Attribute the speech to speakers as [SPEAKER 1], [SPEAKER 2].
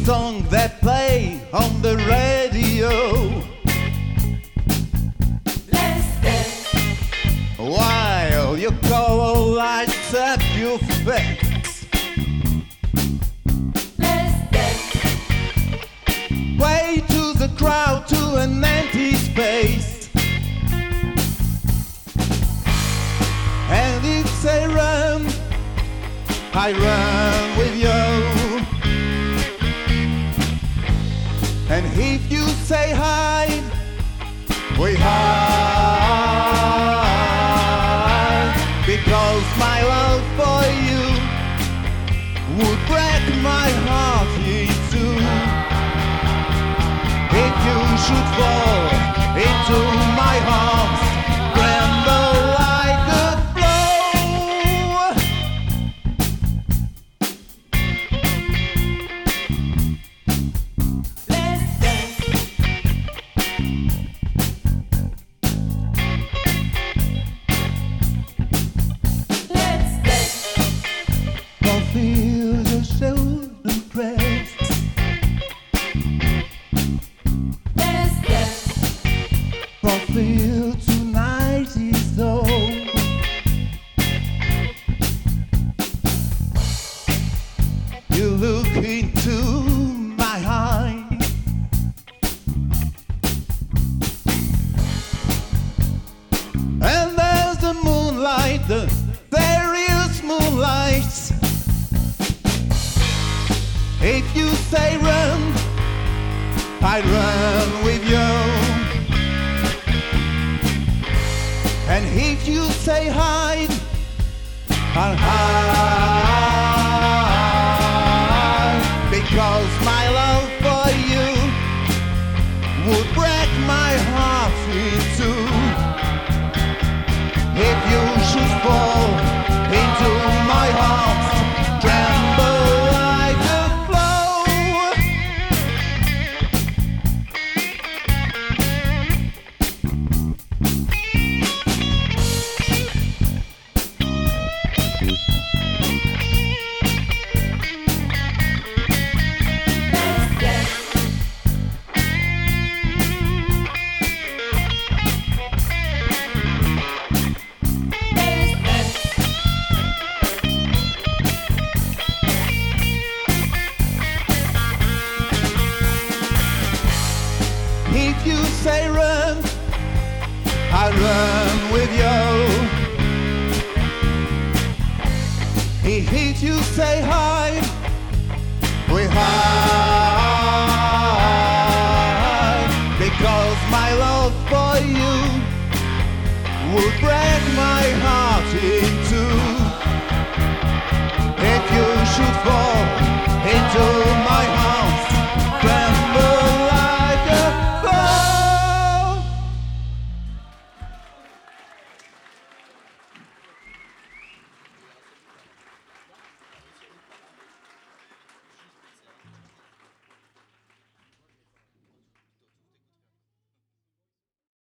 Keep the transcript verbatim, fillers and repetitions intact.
[SPEAKER 1] song that play on the radio.
[SPEAKER 2] Let's dance.
[SPEAKER 1] While your color lights up your face.
[SPEAKER 2] Let's dance.
[SPEAKER 1] Way to the crowd, to an empty space. And if they run, I run with you. And if you say hide, we hide. Because my love for you would break my heart in two. If you should fall into my arms, tremble like a
[SPEAKER 2] Let's dance. Let's dance.
[SPEAKER 1] fulfill your children prayers.
[SPEAKER 2] Let's dance.
[SPEAKER 1] Fulfill tonight is all. You look into my eyes, and there's the moonlight, the various moonlights. If you say run, I run with you. And if you say hide, I'll hide. Because my love for you would break my heart in two. If you should fall into my arms, tremble like a flower.
[SPEAKER 2] Let's dance. Let's dance.
[SPEAKER 1] If you say run, I run with you. If you say hide, we hide. Because my love